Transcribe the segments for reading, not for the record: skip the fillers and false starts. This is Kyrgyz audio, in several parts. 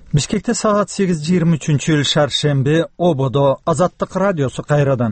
Бишкекте саат 8:23 шаршемби Ободо Азаттык радиосу кайрадан.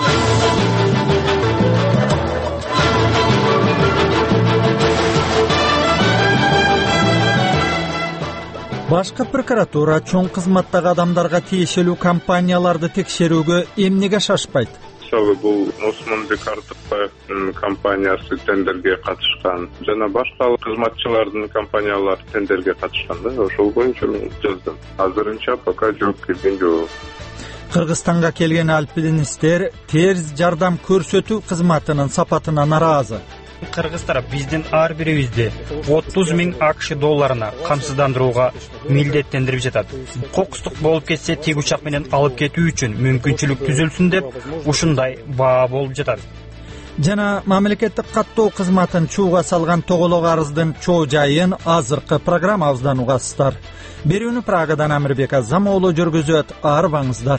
Башкы прокуратура чоң кызматтагы адамдарга тиешелүү компанияларды текшерүүгө эмнеге шашпайт? Бул Осмон Бекартовдун компаниясы тендерге катышкан жана башка кызматчылардын компаниялары тендерге катышкан да, ошол боюнча мен жаздым. Азырынча пока жооп келген жок. Кыргызстанга келген альпинисттер терс жардам көрсөтүү кызматынын сапатына нааразы. Кыргыздар биздин ар бирибизди 30 миң АКШ долларына камсыздандырууга милдеттендирип жатат. Кокустук болуп кетсе тик учак менен алып кетүү үчүн мүмкүнчүлүк түзүлсүн деп ушундай баа болуп жатат. Жана мамлекеттик каттоо кызматын чууга салган тоголок арыздын чоо жайын азыркы программабыздан угасыздар. Берүүнү Прагадан Амирбек Азамоğlu жүргүзөт, арыбаңыздар.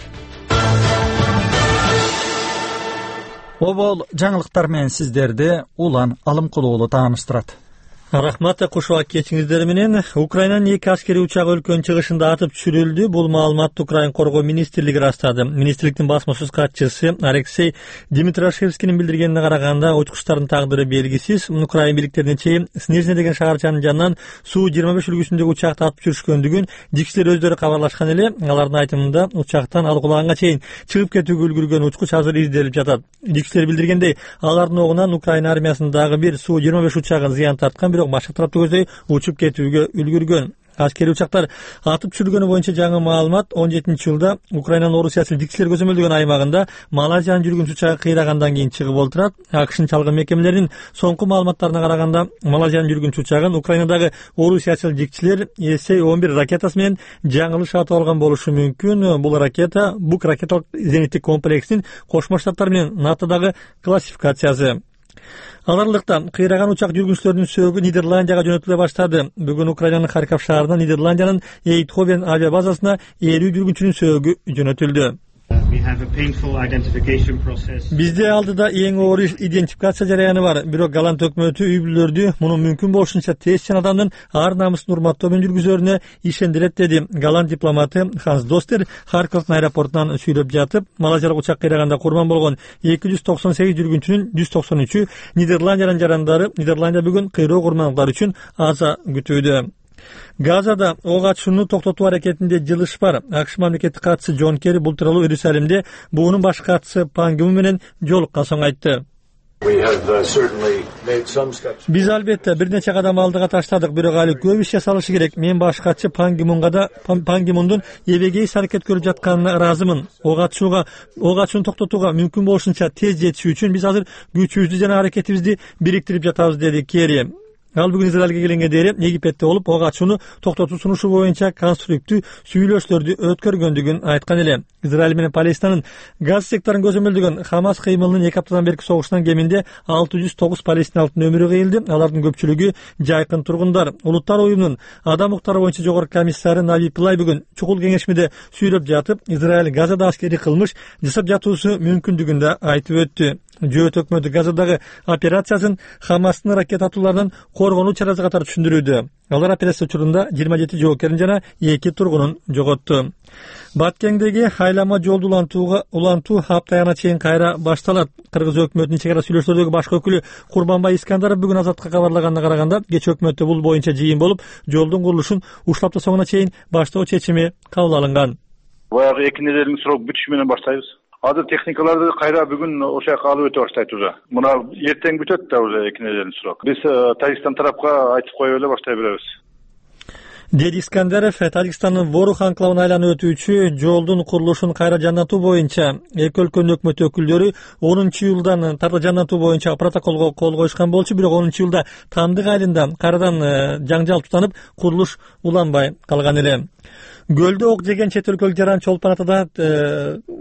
Обол жаңылыктар менен сиздерди Улан Алымкулуулу тааныштырат. Рахмат, кушуа кечиңиздер менен. Украинанын 2 аскери учагы өлкөнүн чыгышында атып түшүрүлдү. Бул маалыматты Украин коргоо министрлиги растады. Министрликтин басма сөз катчысы Алексей Димитрашевскийдин билдиргенине караганда, учкучтардын тагдыры белгисиз. Украин бийликтерине чейин Снежный деген шаарчанын жанынан Су-25 үлгүсүндөгү учакты атып түшүрүшкөндүгүн жигчилер өздөрү кабарлашкан эле. Алардын айтымында учактан алгылаганга чейин чыгып кетүүгө үлгүргөн учкуч азыр изделип жатат. Жигчилер билдиргендей, алардын огунан Украина армиясындагы бир Су-25 учагы зыян тарткан, бирок башка тараптагы учуп кетүүгө үлгүргөн. Аскери учактар атып түшүргөнү боюнча жаңы маалымат 17-жылда Украинанын Орусиясы жигчилер көзөмөлдөгөн аймагында Малайзиянын жүргүнчү учагы кыйрагандан кийин чыгып олтурат. АКШнын чалгын мекемелеринин соңку маалыматтарына караганда, Малайзиянын жүргүнчү учагын Украинадагы Орусиячыл жигчилер С-11 ракетасы менен жаңылыш атып алган болушу мүмкүн. Бул ракета Бук ракеталык зениттик комплексинин Кошмо Штаттар менен НАТОдагы классификациясы. Аларлыкта кыйраган учак жүргүнчүлөрүнүн сөөгү Нидерландияга жөнөтүлө баштады. Бүгүн Украинанын Харьков шаарынан Нидерландиянын Эйндховен авиа базасына 50 жүргүнчүнүн сөөгү жөнөтүлдү. Бизде алдыда эң оор идентификация жараяны бар. Бирок Голланд өкмөтү үй бүлөлөрдү муну мүмкүн болушунча тез чанаданын ар намысын урматтоо менен жүргүзөрүнө ишендирет, деди Голланд дипломаты Ханс Достер Харьковдун аэропортунан сүйлөп жатып. Малайзиялык учак кыйраганда курман болгон 298 жүргүнчүнүн 193-ü Нидерландиянын жарандары. Нидерландия бүгүн кыйроо курмандыктар үчүн аза күтүүдө. Газада ок атышууну токтотуу аракетинде жылыш бар. АКШ мамлекеттик катчысы Джон Керри бул тууралуу Иерусалимде буунун баш катчысы Пан Ги Мун менен жолуккан соң айтты. Биз албетте бир нече кадам алдыга таштадык, бирок али көп иш жасалышы керек. Мен баш катчы Пан Ги Мундун эбегейсиз аракет көрүп жатканына ыраазымын. Ок атышууну токтотууга мүмкүн болушунча тез жетишүү үчүн биз азыр күчүбүздү жана аракетибизди бириктирип жатабыз, деди Керри. Ал бүгүн Израилге келгенге ээре Египетте болуп, ок атышууну токтотуу сунушу боюнча конструктив сүйлөшүүлөрдү өткөргөндүгүн айткан эле. Израиль менен Палестинанын Газ секторун көзөмөлдөгөн Хамас кыймылынын 2 аптадан берки согушунан кеминде 609 палестиналыктын өмүрү кыйылды. Алардын көпчүлүгү жайкын тургундар. Улуттар уюмунун адам укуктары боюнча жогорку комиссары Нави Пилай бүгүн чукул кеңешмеде сүйлөп жатып, Израиль Газада аскерий кылмыш жасап жатуусу мүмкүндүгүн да айтып өттү. Жөөт өкмөтү Газадагы операциясын Хамастын ракет атууларынан коргонуу чарасы катары түшүндүрүүдө. Алар операция учурунда 27 жоокерин жана 2 тургунун жоготту. Баткендеги айлама жолду улантуу аптаяна чейин кайра башталат. Кыргыз өкмөтүнүн чек ара сүйлөшүүлөрдөгү башкы өкүлү Курманбай Искандаров бүгүн Азаттыкка кабарлаганына караганда, кеч өкмөттө бул боюнча жыйын болуп, жолдун курулушун ушул апта соңуна чейин баштоо чечими кабыл алынган. Баягы 2 неделдин срок бүтүшү менен баштайбыз. Азыр техникаларды кайра бүгүн ошол жака алып өтө баштайт уже. Мына эртең бүтөт да уже 2 неделдин срок. Биз Тажикстан тарапка айтып коюп эле баштай беребиз. Деди Искандаров, Тажикстандын Ворух анклавына айланып өтүүчү жолдун курулушун кайра жандатуу боюнча эки өлкөнүн өкмөт өкүлдөрү 10-жылдан тарта жандатуу боюнча протоколго кол коюшкан болчу, бирок 10-жылда Тандык айылында кайрадан жаңжал тутанып, курулуш уланбай калган эле. Гөлдө ок жеген чет өлкөлүк жаран Чолпон Атада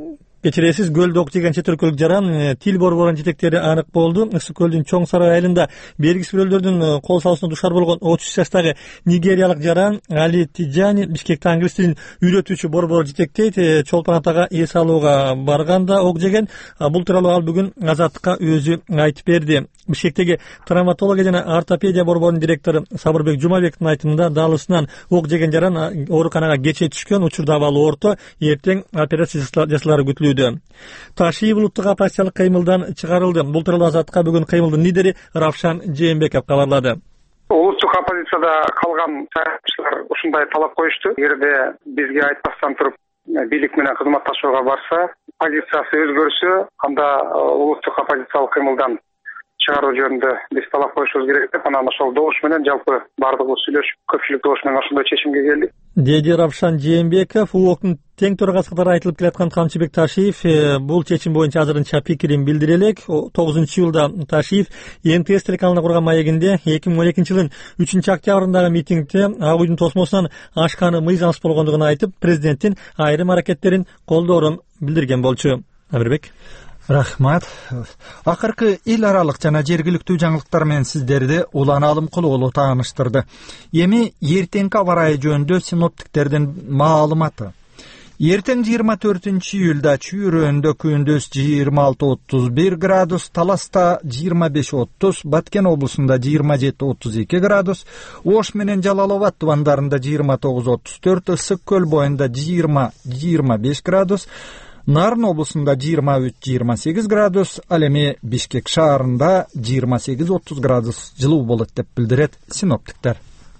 Кечиресиз, көлдө ок жеген чет өлкөлүк жаран тил борборунун жетектери анык болду. Ысык көлдүн Чоң Сарай айылында бергисиз бирөөлөрдүн кол салуусуна душар болгон 33 жаштагы нигериялык жаран Али Тиджани Бишкекте англис тилин үйрөтүүчү борбор жетектейт. Чолпон атага эс алууга барганда ок жеген. Бул тууралуу ал бүгүн Азаттыкка өзү айтып берди. Бишкектеги травматология жана ортопедия борборунун директору Сабырбек Жумабековдун айтымында даалысынан ок жеген жаран ооруканага кечээ түшкөн, учурда абалы орто, эртең операция жасалары күтүлүүдө. Ташиев улуттук оппозициялык кыймылдан чыгарылды. Бул тууралуу Азаттыкка бүгүн кыймылдын лидери Равшан Жээнбеков кабарлады. Улуттук оппозицияда калган саясатчылар ушундай талап коюшту. Эгерде бизге айтпастан туруп бийлик менен кызматташууга барса, позициясы өзгөрсө, анда улуттук оппозициялык кыймылдан чыгаруу жөнүндө биз талап коюшубуз керек деп, анан ошол добуш менен жалпы бардыгыбыз сүйлөшүп, көпчүлүк добуш менен ошондой чечимге келдик. Деди Равшан Жээнбеков. УОКтун тең төрагасы катары айтылып келаткан Камчыбек Ташиев бул чечим боюнча азырынча пикирин билдире элек. 9-июлда Ташиев НТС телеканалына курган маегинде 2012-жылдын 3-октябрындагы митингде ак үйдүн тосмосунан ашканы мыйзамсыз болгондугун айтып, президенттин айрым аракеттерин колдоорун билдирген болчу. Амирбек. Рахмат. Акыркы эл аралык жана жергиликтүү жаңылыктар менен сиздерди Улан Алымкулуулу тааныштырды. Эми эртеңки аба ырайы жөнүндө синоптиктердин маалыматы. Эртең 24-июлда Чүйрөндө күндүз 26-31 градус, Таласта 25-30, Баткен облусунда 27-32 градус, Ош менен Жалал-Абад тубандарында 29-34, Ысык көл боюнда 20-25 градус, Нарын облусунда 23-28 градус, ал эми Бишкек шаарында 28-30 градус жылуу болот деп билдирет синоптиктер.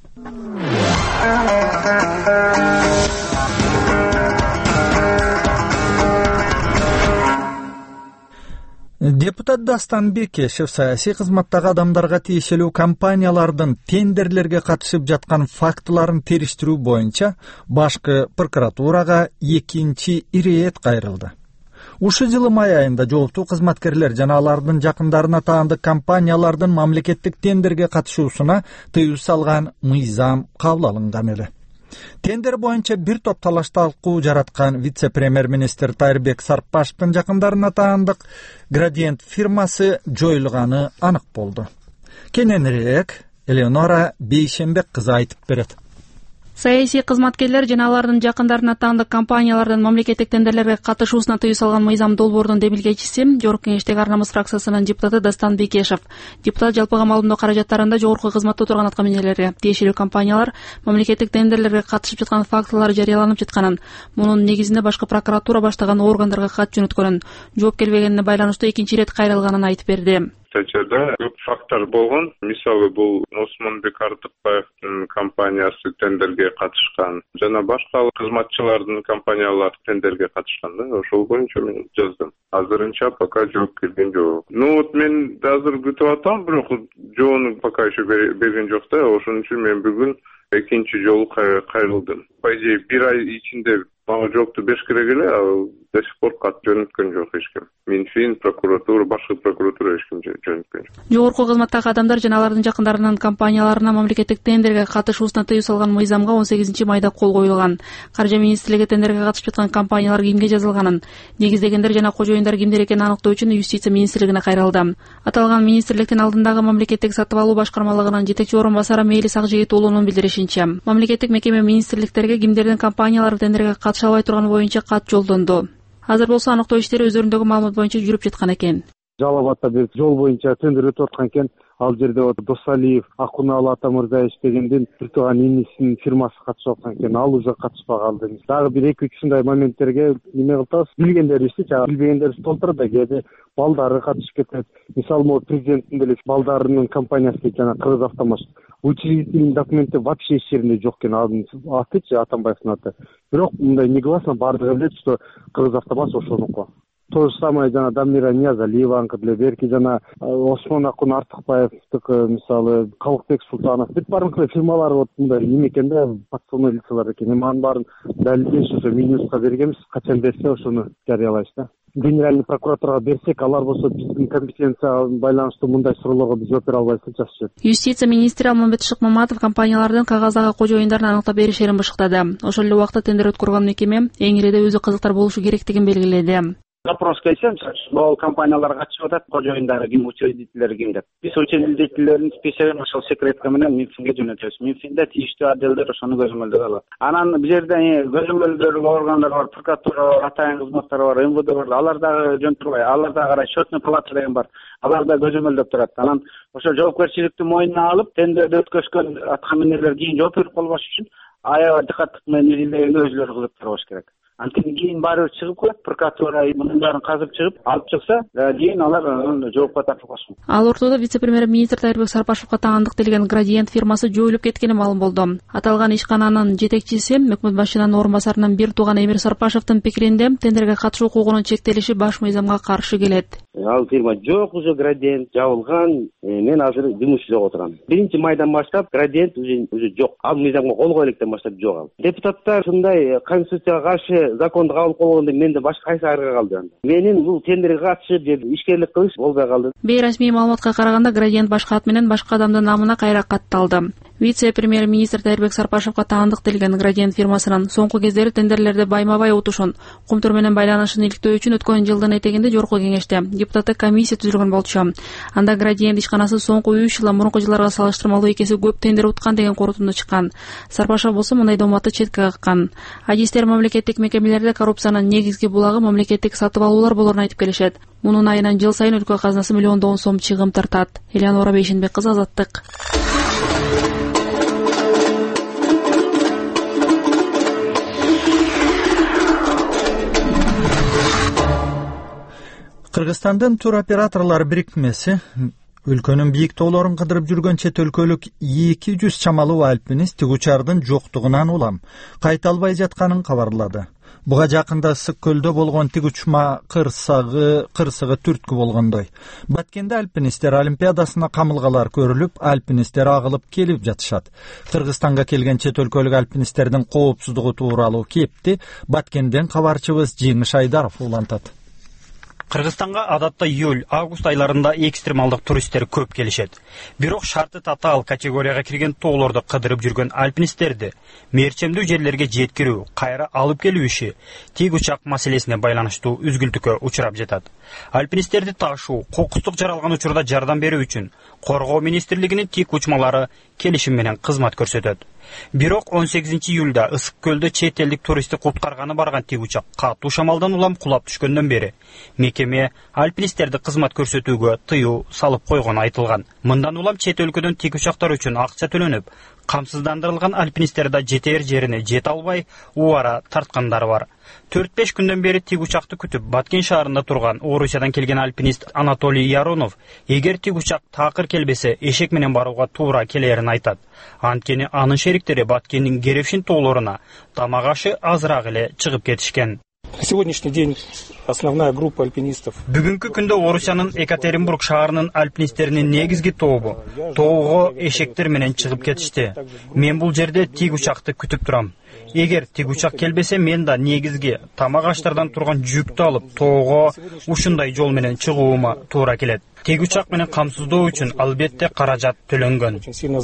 Депутат Дастан Бекешев саясий кызматтагы адамдарга тиешелүү компаниялардын тендерлерге катышып жаткан фактыларын териштирүү боюнча башкы прокуратурага 2-чи ирет кайрылды. Ушу жылы май айында жооптуу кызматкерлер жана алардын жакындарына таандык компаниялардын мамлекеттик тендерге катышуусуна тыюу салган мыйзам кабыл алынган эле. Тендер боюнча бир топ талашталкуу жараткан вице-премьер-министр Тайырбек Сарпашевдин жакындарына таандык Градиент фирмасы жоюлганы анык болду. Кененирээк Элеонора Бейшенбек кызы айтып берет. Саясий кызматкерлер жана алардын жакындарына таандык компаниялардын мамлекеттик тендерлерге катышуусуна тыюу салган мыйзам долбоордун демилгечиси Жогорку Кеңештеги Арнамыз фракциясынын депутаты Дастан Бекешев. Депутат жалпыга маалымдоо каражаттарында жогорку кызматта турган аткаминерлерге тиешелүү компаниялар мамлекеттик тендерлерге катышып жаткан фактылар жарыяланып жатканын, мунун негизинде башкы прокуратура баштаган органдарга кат жөнөткөнүн, жооп келбегенине байланыштуу 2-чи ирет кайрылганын айтып берди. Статьяда көп фактор болгон. Мисалы бул Осмонбек Артыкбаевдин компаниясы тендерге катышкан жана башка кызматчылардын компаниялары тендерге катышкан да. Ошол боюнча мен жаздым. Азырынча пока жооп келген жок. Мен азыр күтүп атам, бирок жоону пока еще берген жок да. Ошон үчүн мен бүгүн 2-чи жолу кайрылдым. По идее, 1 ай ичинде мага жоопту бериш керек эле, а до сих пор кат жөнөткөн жок эч ким. Минфин, прокуратура, башкы прокуратура эч ким жөнөткөн жок. Жогорку кызматтагы адамдар жана алардын жакындарынын компанияларына мамлекеттик тендерге катышуусуна тыюу салган мыйзамга 18 майда кол коюлган. Каржы министрлиги тендерге катышып жаткан компаниялар кимге жазылганын, негиздегендер жана кожоюндар кимдер экенин аныктоо үчүн Юстиция министрлигине кайрылды. Аталган министрликтин алдындагы мамлекеттик сатып алуу башкармалыгынын жетекчи орун басары Мейлис Акжигит уулунун билдиришинче, мамлекеттик мекеме министрликтерге кимдердин компаниялары тендерге катыша албай турганы боюнча кат жолдонду. Азыр болсо аныктоо иштери өздөрүндөгү маалымат боюнча жүрүп жаткан экен. Жалал-Абадта бир жол боюнча тендер өтүп аткан экен. Ал жерде Досалиев, Акуналы Атамырза иштегендин бир тууган инисинин фирмасы катышып аткан экен. Ал уже катышпай калды. Дагы бир 2-3 ушундай моменттерге неме кылтабыз. Билгендерибизчи, билбегендерибиз толтурат, кээде балдары катышып кетет. Мисалы, могу президенттин деле балдарынын компаниясы жана Кыргыз Автомаш учредительный документи вообще эч жеринде жок экен. Атычы Атамбаевдин аты. Бирок мындай негласно бардыгы билет, что Кыргыз Автомаш ошонуку. То же самое жана Дамира Ниязалиеваныкы деле, берки жана Осмон Акун Артыкбаевдыкы, мисалы Калыкбек Султанов, бүт баарыныкы фирмалар вот мындай эме экен да, подставной лицалар экен. Эми анын баарын далилдеш ошо Минюска бергенбиз, качан берсе ошону жарыялайбыз да. Генеральный прокуратурага берсек, алар болсо биздин компетенция байланыштуу мындай суроолорго биз жооп бере албайбыз деп жазышат. Юстиция министри Алмамбет Шыкмаматов компаниялардын кагаздагы кожоюндарын аныктап беришерин бышыктады. Ошол эле убакта тендер өткөргөн мекеме эң ириде өзү кызыктар болушу керектигин белгиледи. Запрос келсе, бул компаниялар катышып атат, кожоюндары ким, учредителери ким деп. Биз учредителердин списогун ошол секретка менен Минфинге жөнөтөбүз. Минфинде тийиштүү отделдер ошону көзөмөлдөп алат. Анан бул жерде көзөмөлдөргө органдар бар, прокуратура бар, атайын кызматтар бар, МВД бар. Алар дагы жөн турбай, алар дагы карай, счетный палата деген бар. Алар да көзөмөлдөп турат. Анан ошо жоопкерчиликти мойнуна алып, тендерди өткөзгөн аткаминерлер кийин жооп берип калбаш үчүн аябай диккаттык менен изилдегенге өзүлөрү кызык турбаш керек. Анткени кийин баары бир чыгып калат, прокуратура мунун баарын казып чыгып, алып чыкса, кийин алар жоопко тартылбасын. Ал ортодо вице-премьер-министр Тайырбек Сарпашевго таандыктелген Gradient фирмасы жоюлуп кеткени маалым болду. Аталган ишкананын жетекчиси өкмөт башчынын орун басарынан бир тууган Эмир Сарпашевдин пикиринде тендерге катышуу укугунун чектелиши баш мыйзамга каршы келет. Ал фирма жок, уже Gradient жабылган. Мен азыр жумушчу отурам. 1-майдан баштап Gradient уже жок. Ал мыйзамга кол койлуктан баштап жок ал. Депутаттар ушундай конституцияга каршы законду кабыл кылганда менде башка кайсы айырга калды. Менин бул тендерге катышып же ишкерлик кылыш болбой калды. Бейрасмий маалыматка караганда Gradient башка ат менен башка адамдын намына кайра катталды. Вице-премьер-министр Тайырбек Сарпашевго таандыктелген Gradient фирмасынын соңку кездери тендерлерди байма-бай утушун, Кумтур менен байланышын иликтөө үчүн өткөн жылдын этегинде жогорку кеңеште депутаттык комиссия түзүлгөн болчу. Анда Gradient ишканасы соңку 3 жылда мурунку жылдарга салыштырмалуу экеси көп тендер уткан деген корутунду чыккан. Сарпашев болсо мындай дооматты четке каккан. Адистер мамлекеттик мекемелерде коррупциянын негизги булагы мамлекеттик сатып алуулар болоорун айтып келишет. Мунун айынан жыл сайын өлкө казынасы миллиондогон сом чыгым тартат. Элеонора Бейшенбек кызы, Азаттык. Кыргызстандын туроператорлор бирикмеси өлкөнүн бийик тоолорун кыдырып жүргөн чет өлкөлүк 200 чамалуу альпинист тигучардын жоктугунан улам кайта албай жатканын кабарлады. Буга жакында ысык көлдө болгон тигучма кырсыгы түрткү болгондой. Баткенде альпинисттер олимпиадасына камылгалар көрүлүп, альпинисттер агылып келип жатышат. Кыргызстанга келген чет өлкөлүк альпинисттердин коопсуздугу тууралуу кепти Баткенден кабарчыбыз Жеңиш Айдаров улантат. Кыргызстанга адатта июль-август айларында экстремалдык туристтер көп келишет. Бирок шарты татаал категорияга кирген тоолорду кыдырып жүргөн альпинисттерди мерчемдүү жерлерге жеткирүү, кайра алып келүү иши тик учак маселесине байланыштуу үзгүлтүккө учурап жатат. Альпинисттерди ташуу, кокустук жаралган учурда жардам берүү үчүн Коргоо министрлигинин тик учмалары келишим менен кызмат көрсөтөт. Бирок 18 июлда ысык көлдө чет элдик туристти куткарганы барган тик учак катуу шамалдан улам кулап түшкөндөн бери мекеме альпинисттерди кызмат көрсөтүүгө тыюу салып койгону айтылган. Мындан улам чет өлкөдөн тик учактар үчүн акча төлөнүп, камсыздандырылган альпинисттер да жетер жерине жете албай убара тарткандары бар. 4-5 күндөн бери тик учакты күтүп Баткен шаарында турган Орусиядан келген альпинист Анатолий Яронов эгер тик учак такыр келбесе эшек менен барууга туура келерин айтат. Анткени анын шериктери Баткендин Керевшин тоолоруна тамак ашы азыраак эле чыгып кетишкен. На сегодняшний день основная группа альпинистов. Бүгүнкү күндө Орусиянын Екатеринбург шаарынын альпинисттеринин негизги тобу тоого эшектер менен чыгып кетишти. Мен бул жерде тик учакты күтүп турам. Эгер тик учак келбесе, мен да негизги тамак аштардан турган жүктү алып тоого ушундай жол менен чыгуума туура келет. Тик учак менен камсыздоо үчүн албетте каражат төлөнгөн.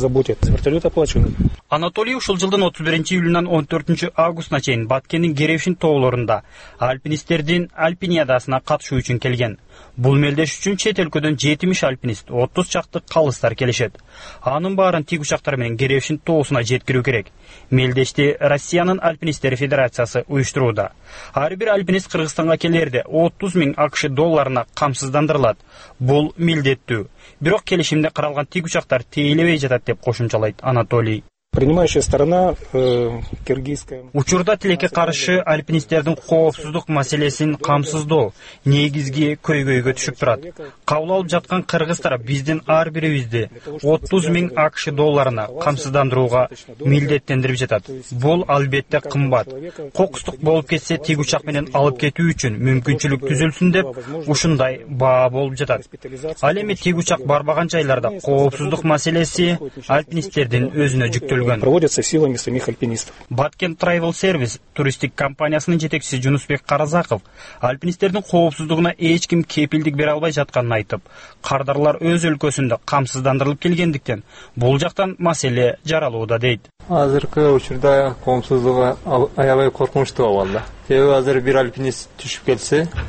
Анатолий ушул жылдын 31 июлунан 14 августуна чейин Баткендин Керевшин тоолорунда альпинисттердин альпиниадасына катышуу үчүн келген. Бул мелдеш үчүн чет өлкөдөн 70 альпинист, 30 чакты калыстар келишет. Анын баарын тик учактар менен Керевшин тоосуна жеткирүү керек. Мелдешти Россиянын альпинисттери федерациясы уюштурууда. Ар бир альпинист Кыргызстанга келерде 30 000 акш долларына камсыздандырылат. Бул милдеттүү. Бирок келишимде каралган тик учактар тейлебей жатат деп кошумчалайт Анатолий. Принимающая сторона киргизская. Учурда тилекке каршы альпинисттердин коопсуздук маселесин камсыздоо негизги көйгөйгө түшүп турат. Кабыл алып жаткан кыргыздар биздин ар бирибизди 30 000 акш долларына камсыздандырууга милдеттендирип жатат. Бул албетте кымбат. Кокустук болуп кетсе тик учак менен алып кетүү үчүн мүмкүнчүлүк түзүлсүн деп ушундай баа болуп жатат. Ал эми тик учак барбаган жайларда коопсуздук маселеси альпинисттердин өзүнө жүктөлгөн. Проводятся силами самих альпинистов. Баткен Travel Service туристтик компаниясынын жетекчиси Жунусбек Каразаков альпинисттердин коопсуздугуна эч ким кепилдик бере албай жатканын айтып, кардарлар өз өлкөсүндө камсыздандырылып келгендиктен бул жактан маселе жаралууда дейт. Азыркы учурда коопсуздугу аябай коркунучтуу абалда. Себеби азыр бир альпинист түшүп кетсе,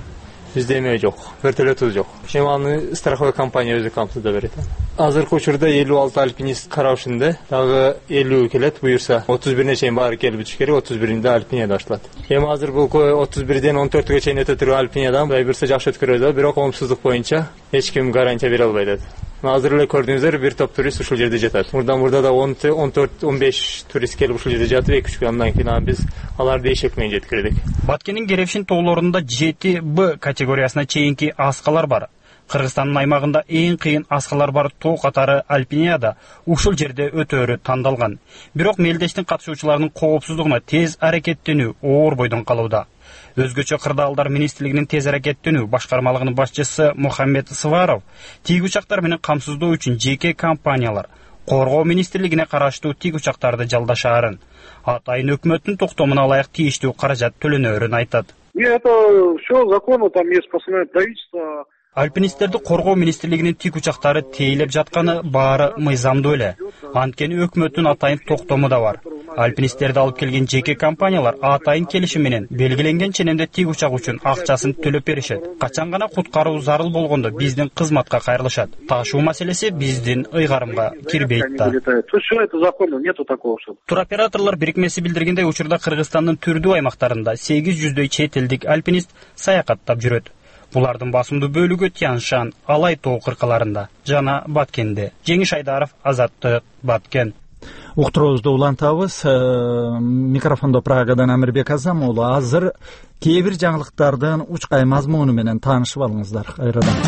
Бизде эме жок, вертолетубуз жок. Аны страховой компания өзү камсыздап берет. Азыркы учурда 56 альпинист карашында, дагы 50 келет буюрса, 31-не чейин баары келип бүтүш керек, 31-инде альпинияда башталат. Азыр бул 31-ден 14-ге чейин өтө турган альпиниядан бирсе жакшы өткөрөбүз, бирок коомсуздук боюнча эч ким гарантия бере албайт. Азыр эле көрдүңүздөр, бир топ турист ушул жерде жатат. Мурда да 14-15 турист келип ушул жерде жатып, 2-3 күндан кийин биз аларды эшек менен жеткирдик. Баткендин Керевшин тоолорунда 7Б категориясына чейинки аскалар бар. Кыргызстандын аймагында эң кыйын аскалар бар тоо катары альпинияда ушул жерде өтөөрү тандалган. Бирок мелдештин катышуучуларынын коопсуздугуна тез аракеттенүү оор бойдон калууда. Өзгөчө кырдаалдар министрлигинин тез аракеттенүү башкармалыгынын башчысы Мухаммед Сваров тик учактар менен камсыздоо үчүн жеке компаниялар коргоо министрлигине караштуу тик учактарды жалдашаарын, атайын өкмөттүн токтомуна ылайык тийиштүү каражат төлөнөөрүн айтат. Это все законно, там есть постановление правительства. Альпинисттерди коргоо министрлигинин тик учактары тейлеп жатканы баары мыйзамдуу эле. Анткени өкмөттүн атайын токтому да бар. Альпинисттерди алып келген жеке компаниялар атайын келишим менен белгиленген ченемде тик учак үчүн акчасын төлөп беришет. Качан гана куткаруу зарыл болгондо биздин кызматка кайрылышат. Ташуу маселеси биздин ыйгарымга кирбейт да. Все это законно, нету такого. Туроператорлор бирикмеси билдиргендей, учурда Кыргызстандын түрдүү аймактарында 800дөй чет элдик альпинист саякаттап жүрөт. Булардын басымдуу бөлүгү Тянь-Шань, Алай тоо кыркаларында жана Баткенде. Жеңиш Айдаров, Азаттык, Баткен. Уктуруубузду улантабыз. Микрофондо Прагадан Амирбек Азамуулу. Азыр кээ бир жаңылыктардын учкай мазмуну менен таанышып алыңыздар. Кайрадан.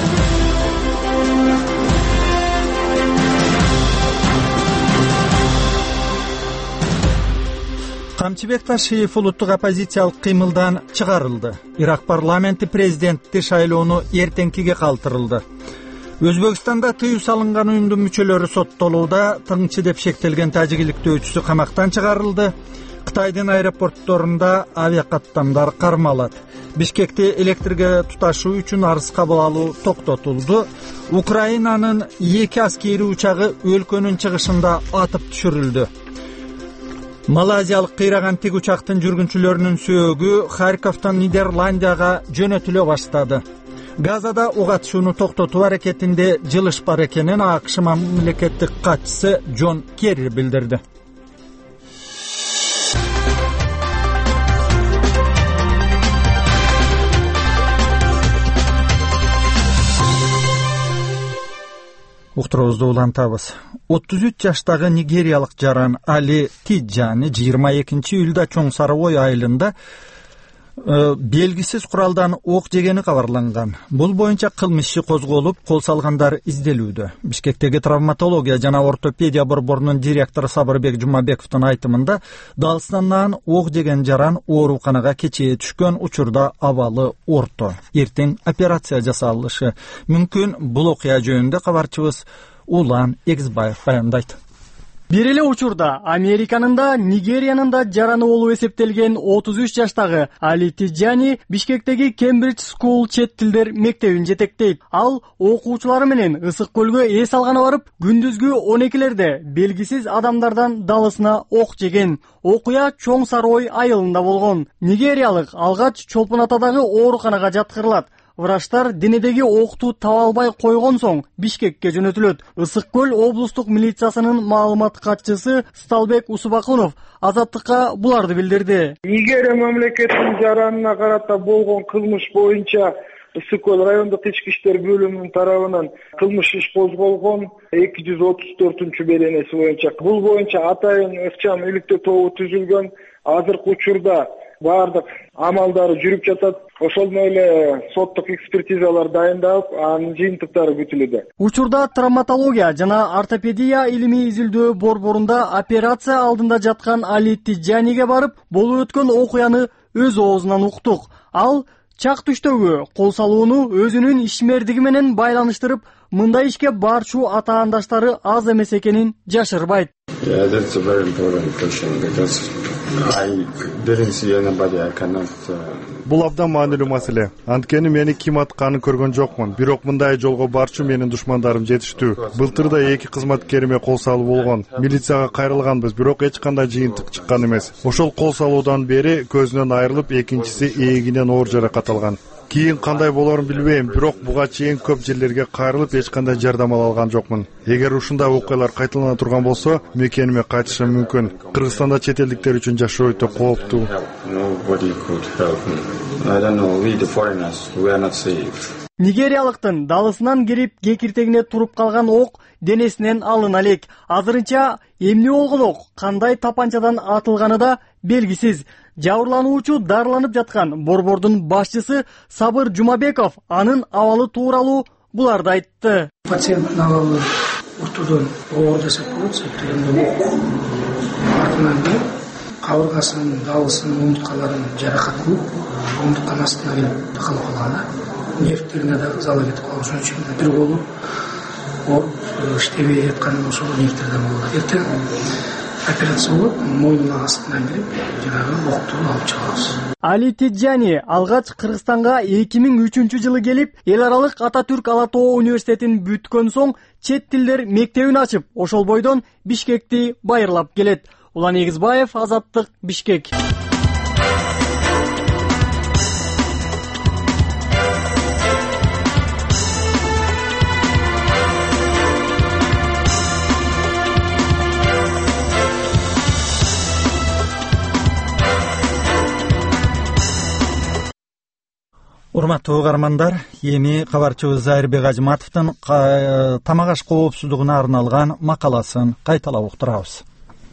Камчыбек Ташиев улуттук оппозициялык кыймылдан чыгарылды. Ирак парламенти президентти шайлоону эртеңкиге калтырылды. Өзбекстанда тыюу салынган уюмдун мүчөлөрү соттолууда, тыңчы деп шектелген тажикиликтөөчүсү камактан чыгарылды. Кытайдын аэропортторунда авиакаттамдар кармалат. Бишкекте электрге туташуу үчүн арыз кабыл алуу токтотулду. Украинанын 2 аскери учагы өлкөнүн чыгышында атып түшүрүлдү. Малайзиялык кыйраган тик учактын жүргүнчүлөрүнүн сөөгү Харьковдон Нидерландияга жөнөтүлө баштады. Газада ок атышууну токтотуу аракетинде жылыш бар экенин АКШ мамлекеттик катчысы Джон Керри билдирди. Уктуруубузду улантабыз. 33 жаштагы нигериялык жаран Али Тиджани 22 июлда Чоң Сарыой айылында белгисиз куралдан ок жегени кабарланган. Бул боюнча кылмыш иши козголуп, кол салгандар изделүүдө. Бишкектеги травматология жана ортопедия борборунун директору Сабырбек Жумабековдун айтымында, Дагыстандан ок жеген жаран ооруканага кечээ түшкөн, учурда абалы орто. Эртең операция жасалышы мүмкүн. Бул окуя жөнүндө кабарчыбыз Улан Эксбаев баяндайт. Бир эле учурда Американын да, Нигериянын да жараны болуп эсептелген 33 жаштагы Али Тиджани Бишкектеги Кембридж School чет тилдер мектебин жетектейт. Ал окуучулары менен Ысык көлгө эс алганы барып, күндүзгү 12лерде белгисиз адамдардан далысына ок жеген. Окуя Чоң Сарыой айылында болгон. Нигериялык алгач Чолпон Атадагы ооруканага жаткырылат. Врачтар денедеги окту таба албай койгон соң Бишкекке жөнөтүлөт. Ысык көл облустук милициясынын маалымат катчысы Сталбек Усубакунов Азаттыкка буларды билдирди. Нигерия мамлекетинин жаранына карата болгон кылмыш боюнча Ысык көл райондук ички иштер бөлүмүнүн тарабынан кылмыш иш козголгон 234 беренеси боюнча. Бул боюнча атайын ыкчам иликтөө тобу түзүлгөн. Азыркы учурда бардык амалдары жүрүп жатат. Ошол эле соттук экспертизалар дайындалып, анын жыйынтыктары күтүлүүдө. Учурда травматология жана ортопедия илимий изилдөө борборунда операция алдында жаткан Али Тиджаниге барып, болуп өткөн окуяны өз оозунан уктук. Ал чак түштөгү кол салууну өзүнүн ишмердиги менен байланыштырып, мындай ишке барчу атаандаштары аз эмес экенин жашырбайт. Бул абдан маанилүү маселе. Анткени мени ким атканын көргөн жокмун. Бирок мындай жолго барчу менин душмандарым жетиштүү. Былтырда 2 кызматкериме кол салуу болгон. Милицияга кайрылганбыз, бирок эч кандай жыйынтык чыккан эмес. Ошол кол салуудан бери көзүнөн айрылып, экинчиси ээлигинен оор жаракат алган. Кийин кандай болорун билбейм, бирок буга чейин көп жерлерге кайрылып эч кандай жардам ала алган жокмун. Эгер ушундай окуялар кайталана турган болсо, мекениме кайтышым мүмкүн. Кыргызстанда чет элдиктер үчүн жашоо өтө кооптуу. Нигериялыктын далысынан кирип кекиртегине туруп калган ок денесинен алына элек. Азырынча эмне болгон ок, кандай тапанчадан атылганы да белгисиз. Жабырлануучу дарыланып жаткан борбордун башчысы Сабыр Жумабеков анын абалы тууралуу буларды айтты. Пациенттин абалы ортодон оор жасап коет, септегенде артынан келип, кабыргасынын, далысынын, омурткаларын жаракат кылып, омуртканын астына келип тыкылып калган. Нервтерине да залы кетип калган. Ошон үчүн бир колу ооруп иштебей жаткан ошол нервтерден болот. Эртең операция болуп, мойнунун астынан кирип, жанагы окту алып чыгабыз. Али Тиджани алгач Кыргызстанга 2003-жылы келип, эл аралык Ататүрк Ала Тоо университетин бүткөн соң чет тилдер мектебин ачып, ошол бойдон Бишкекти байырлап келет. Улан Эгизбаев, Азаттык, Бишкек. Урматтуу угармандар, эми кабарчыбыз Айырбек Ажматовдун тамак аш коопсуздугуна арналган макаласын кайталап уктурабыз.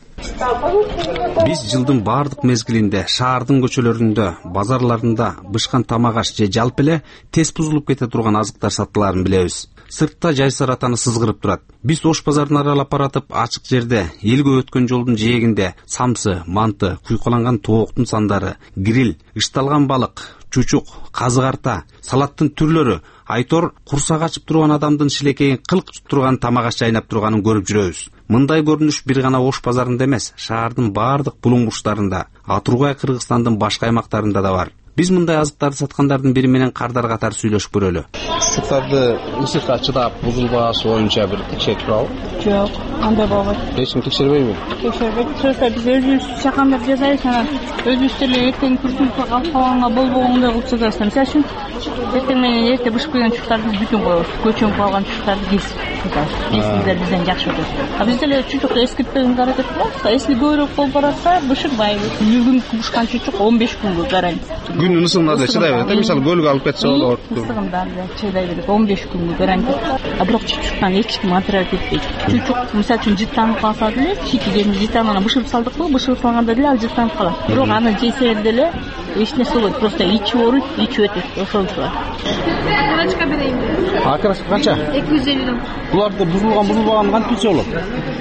Биз жылдын бардык мезгилинде шаардын көчөлөрүндө, базарларында бышкан тамак аш же жалпы эле тез бузулуп кете турган азыктар сатыларын билебиз. Сыртта жайсыр атаны сызгырып турат. Биз Ош базарын аралап баратып, ачык жерде, элге өткөн жолдун жээгинде самсы, манты, куйкаланган тооктун сандары, гриль, ышталган балык, чучук, казык арта, салаттын түрлөрү, айтор курсак ачып турган адамдын шилекейин кылкып турган тамак аш жайнап турганын көрүп жүрөбүз. Мындай көрүнүш бир гана Ош базарында эмес, шаардын бардык булуң бурчтарында, Атургай Кыргызстандын башка аймактарында да бар. Биз мындай азыктарды саткандардын бири менен кардар катар сүйлөшүп көрөлү. Ысыктарды ысыкка чыдап бузулбаасы боюнча бир текшерип турабы? Жок, андай болбойт. Эч ким текшербейби? Текшербейт. Просто биз өзүбүз чакандап жасайбыз, анан өзүбүз деле эртең күрсүнүп калганга болбогондой кылып жасайбыз. Мисалы үчүн эртең менен эрте бышып келген чучуктарды биз бүтүн коебуз. Көчөнүп калган чучуктарды кесип жатабыз. Кесиптер бизден жакшы өтөт. А биз деле чучукту эскиртпегенге аракет кылабыз. Если көбүрөөк болуп баратса, бышырбайбыз. Бир күн бышкан чучук 15 күнгө гарантия. Күнүн ысыгында да чыдай берет. Мисалы көлгө алып кетсе болот. Ысыгында да чыдай берет. 15 күнгө гарантия. А бирок чучуктан эч ким отравить этпейт. Чучук мисалы үчүн жыттанып калса деле, чити жерин жыттанып бышырып салдыкпы, бышырып салганда деле ал жыттанып калат. Бирок аны жесе деле эч нерсе болбойт. Просто ичи ооруйт, ичи өтөт. Ошончу бар. Акрашка берейин. Акрашка канча? 250 сом. Буларды бузулган кантип билсе болот?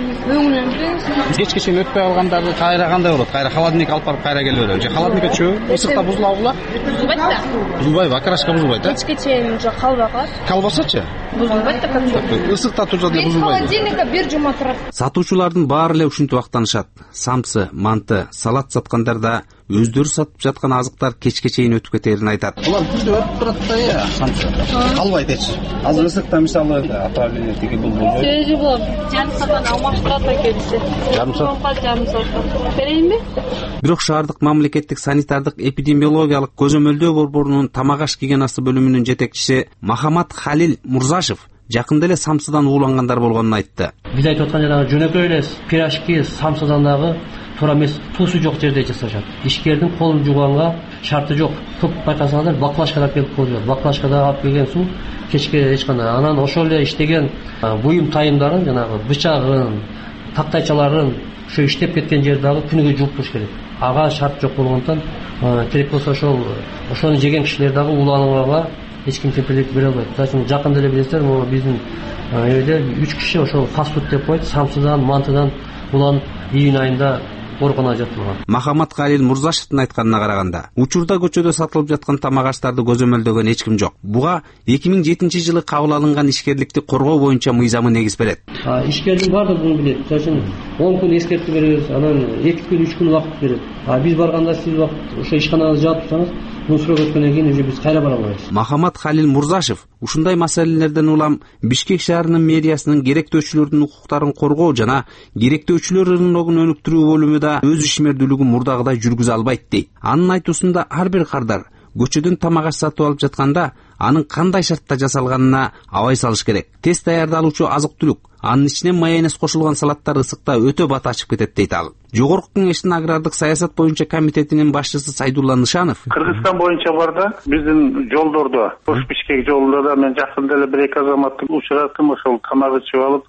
Өңүнөн. Кечке чейин өтпөй калгандарды кайра кандай болот? Кайра холодильник алып барып кайра келип берет. Же холодильникке чөбү, ысыкта бузулабы булар? Бузулбайт да. Бузулбайбы? Акрашка бузулбайт, а? Кечке чейин же калбай калат. Калбасачы? Бузулбайт да, как? Ысыкта турса деле бузулбайт. Холодильникте бир жума турат. Сатуучулардын баары эле ушинтип актанышат. Самсы, манты, салат саткандар да өздөрү сатып жаткан азыктар кечке чейин өтүп кетерин айтат. Булар күндө өтүп турат да, я, самсы. Калбайт эч. Азыр ысыкта мисалы отравление тиги болбойбу? Сөзү болот. Жарым сааттан алмаштырат экенси. Жарым саат. Жарым саат. Берейинби? Бирок шаардык мамлекеттик санитардык эпидемиологиялык көзөмөлдөө борборунун тамак аш гигиенасы бөлүмүнүн жетекчиси Махамат Халил Мурзашев жакында эле самсыдан уулангандар болгонун айтты. Биз айтып аткан жанагы жөнөкөй эле пирожки самсыдан дагы туура эмес, туусу жок жерде жасашат. Ишкердин колун жууганга шарты жок. Көп байкасаңыздар, баклажкада келип коюлат. Баклажкада алып келген суу кечке эч кандай. Анан ошол эле иштеген буюм тайымдарын, жанагы бычагын, тактайчаларын ошо иштеп кеткен жерди дагы күнүгө жууп туруш керек. Ага шарт жок болгондон керек болсо ошону жеген кишилер дагы ууланганга эч ким кепилдик бере албайт. Мисалы жакында эле билесиздер, могу биздин жерде 3 киши ошол фастфуд деп коет, самсыдан, мантыдан уланып июнь айында ооруканага жаткырылган. Махамат Халил Мурзашевдин айтканына караганда, учурда көчөдө сатылып жаткан тамак аштарды көзөмөлдөгөн эч ким жок. Буга 2007-жылы кабыл алынган ишкерликти коргоо боюнча мыйзамы негиз берет. Ишкердин баардыгы билет. Мисалы 10 күн эскертип беребиз, анан 2 күн 3 күн убакыт берет. Биз барганда сиз ошо ишканаңызды жаап турсаңыз, бул срок өткөндөн кийин уже биз кайра бара албайбыз. Махамат Халил Мурзашев ушундай маселелерден улам Бишкек шаарынын мэриясынын керектөөчүлөрдүн укуктарын коргоо жана керектөөчүлөр рыногун өнүктүрүү бөлүмү да өз ишмердүүлүгүн мурдагыдай жүргүзө албайт дейт. Анын айтуусунда ар бир кардар көчөдөн тамак аш сатып алып жатканда анын кандай шартта жасалганына абай салыш керек. Тез даярдалуучу азык-түлүк, анын ичинен майонез кошулган салаттар ысыкта өтө бат ачып кетет дейт ал. Жогорку Кеңештин агрардык саясат боюнча комитетинин башчысы Сайдулла Нышанов: Кыргызстан боюнча бар да, биздин жолдордо, Ош-Бишкек жолунда да мен жакында эле бир эки азаматты учураттым, ошол тамак ичип алып,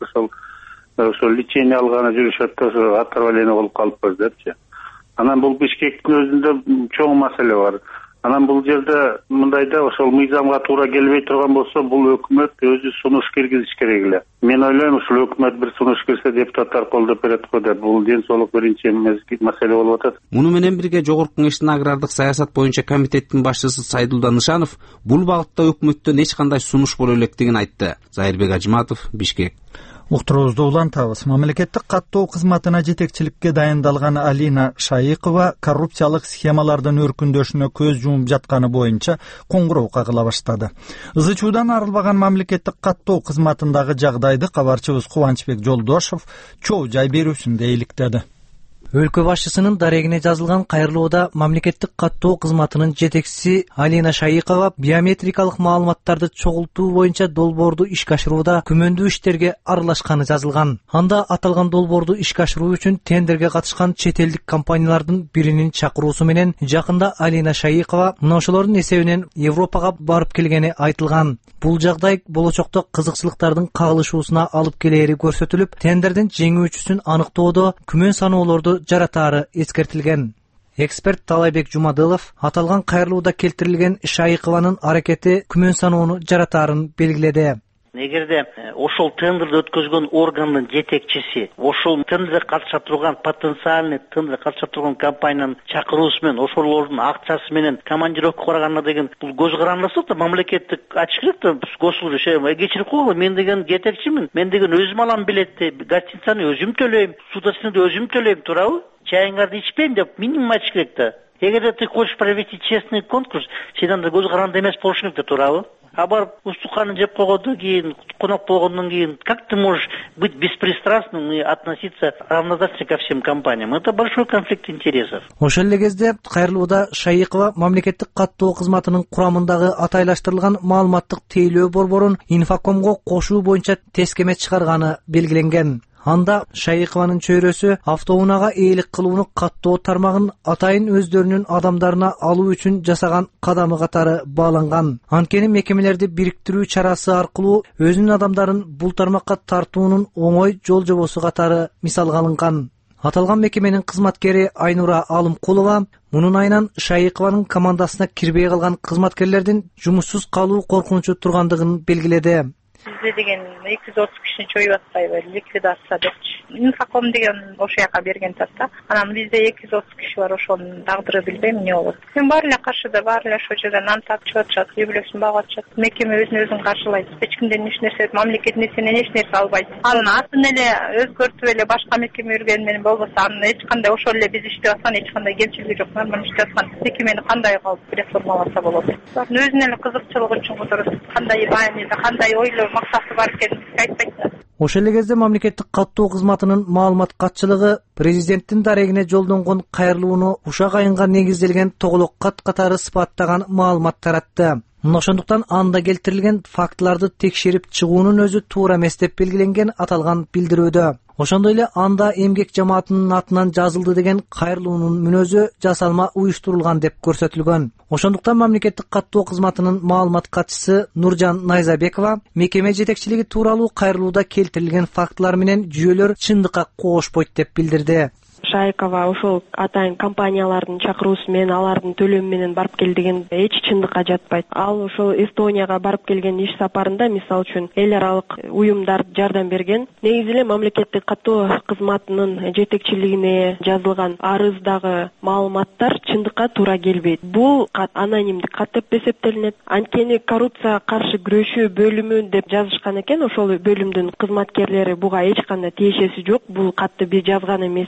ошол лечение алганы жүрүшөт да, ошо отравление болуп калыппыз депчи. Анан бул Бишкектин өзүндө чоң маселе бар. Анан бул жерде мындайда ошол мыйзамга туура келбей турган болсо, бул өкмөт өзү сунуш киргизиш керек эле. Мен ойлойм, ушул өкмөт бир сунуш кирсе, депутаттар колдоп берет го деп. Бул ден соолук биринчи маселе болуп атат. Муну менен бирге Жогорку Кеңештин агрардык саясат боюнча комитеттин башчысы Сайдулла Нышанов бул багытта өкмөттөн эч кандай сунуш боло электигин айтты. Зайырбек Ажиматов, Бишкек. Уктуруубузду улантабыз. Мамлекеттик каттоо кызматына жетекчиликке дайындалган Алина Шайыкова коррупциялык схемалардын өркүндөшүнө көз жумуп жатканы боюнча коңгуроо кагыла баштады. Ызы чуудан арылбаган мамлекеттик каттоо кызматындагы жагдайды кабарчыбыз Кубанычбек Жолдошов чоо жай берүүсүндө иликтеди. Өлкө башчысынын дарегине жазылган кайрылууда мамлекеттик каттоо кызматынын жетекчиси Алина Шайыкова биометрикалык маалыматтарды чогултуу боюнча долбоорду ишке ашырууда күмөндүү иштерге аралашканы жазылган. Анда аталган долбоорду ишке ашыруу үчүн тендерге катышкан чет элдик компаниялардын биринин чакыруусу менен жакында Алина Шайыкова мына ошолордун эсебинен Европага барып келгени айтылган. Бул жагдай болочокто кызыкчылыктардын кагылышуусуна алып келери көрсөтүлүп, тендердин жеңүүчүсүн аныктоодо күмөн саноолорду жаратаары эскертилген. Эксперт Талайбек Жумадылов аталган кайрылууда келтирилген Шайыкованын аракети күмөн саноону жаратаарын белгиледи. Эгерде ошол тендерди өткөзгөн органдын жетекчиси ошол тендерге катышып турган потенциальный тендерге катышып турган компаниянын чакыруусу менен ошолордун акчасы менен командировка барганына деген бул көз карандысы да мамлекеттик ачык керек да госслужащий кечирип койгула, мен деген жетекчимин, мен деген өзүм алам билетти, гостиницаны өзүм төлөйм, суточныйды өзүм төлөйм, туурабы? Чайыңарды ичпейм деп минимум айтыш керек да. Эгерде ты хочешь провести честный конкурс, сен анда көз каранды эмес болуш керек да, туурабы? А барып устуканы жеп койгондон кийин, конок болгондон кийин, как ты можешь быть беспристрастным и относиться равнозначно ко всем компаниям? Это большой конфликт интересов. Ошол эле кезде кайрылууда Шайыкова мамлекеттик каттоо кызматынын курамындагы атайлаштырылган маалыматтык тейлөө борборун Инфокомго кошуу боюнча тескеме чыгарганы белгиленген. Анда Шайыкованын чөйрөсү автоунага ээлик кылууну каттоо тармагын атайын өздөрүнүн адамдарына алуу үчүн жасаган кадамы катары бааланган. Анткени мекемелерди бириктирүү чарасы аркылуу өзүнүн адамдарын бул тармакка тартуунун оңой жол жобосу катары мисалга алынган. Аталган мекеменин кызматкери Айнура Алымкулова мунун айынан Шайыкованын командасына кирбей калган кызматкерлердин жумушсуз калуу коркунучу тургандыгын белгиледи. Бизде деген 230 кишини чоюп атпайбы, ликвидация депчи. Инфоком деген ошол жака берген тарта. Анан бизде 230 киши бар, ошонун тагдыры билбейм эмне болот. Мен баары эле каршыда, баары эле ошол жерден нан тартып атышат, үй-бүлөсүн багып атышат. Мекеме өзүн каршылайт. Эч кимден эч нерсе, мамлекеттин нерсенен эч нерсе албайт. Анын атын эле өзгөртүп эле башка мекеме үргени менен болбосо, анын эч кандай ошол эле биз иштеп аткан эч кандай кемчилиги жок, нормально иштеп аткан мекемени кандай кылып реформаласа болот. Өзүнүн эле кызыкчылыгы үчүн кудурат. Кандай мааниде, кандай ойлор, максаты бар экенин айтпайт. Ошол эле кезде мамлекеттик каттоо кызматынын маалымат катчылыгы президенттин дарегине жолдонгон кайрылууну ушак айынга негизделген тоголок кат катары сыпаттаган маалымат таратты. Ошондуктан анда келтирилген фактыларды текшерип чыгуунун өзү туура эмес деп белгиленген аталган билдирүүдө. Ошондой эле анда эмгек жамаатынын атынан жазылды деген кайрылуунун мүнөзү жасалма уюштурулган деп көрсөтүлгөн. Ошондуктан мамлекеттик каттоо кызматынын маалымат катчысы Нуржан Найзабекова мекеме жетекчилиги тууралуу кайрылууда келтирилген фактылар менен жүйөлөр чындыкка коошпойт деп билдирди. Шайыкова ошол атайын компаниялардын чакыруусу менен алардын төлөмү менен барып кел деген эч чындыкка жатпайт. Ал ошол Эстонияга барып келген иш сапарында мисалы үчүн эл аралык уюмдар жардам берген. Негизи эле мамлекеттик каттоо кызматынын жетекчилигине жазылган арыздагы маалыматтар чындыкка туура келбейт. Бул кат анонимдик кат деп эсептелинет. Анткени коррупцияга каршы күрөшүү бөлүмү деп жазышкан экен. Ошол бөлүмдүн кызматкерлери буга эч кандай тиешеси жок. Бул катты биз жазган эмеспиз, даже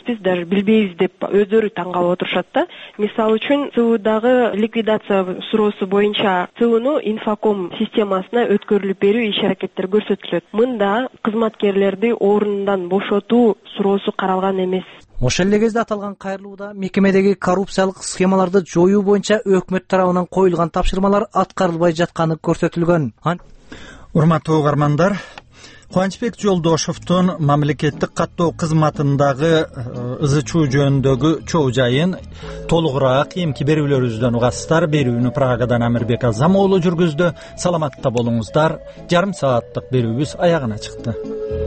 билбейбиз деп өздөрү таң калып отурушат да. Мисалы үчүн СУдагы ликвидация суроосу боюнча СУну инфоком системасына өткөрүлүп берүү иш аракеттери көрсөтүлөт. Мында кызматкерлерди ордунан бошотуу суроосу каралган эмес. Ошол эле кезде аталган кайрылууда мекемедеги коррупциялык схемаларды жоюу боюнча өкмөт тарабынан коюлган тапшырмалар аткарылбай жатканы көрсөтүлгөн. Урматтуу угармандар, Кубанычбек Жолдошовдун мамлекеттик каттоо кызматындагы ызы чуу жөнүндөгү чоо жайын толугураак эмки берүүлөрүбүздөн угасыздар. Берүүнү Прагадан Амирбек Азам уулу жүргүздү. Саламатта болуңуздар. Жарым сааттык берүүбүз аягына чыкты.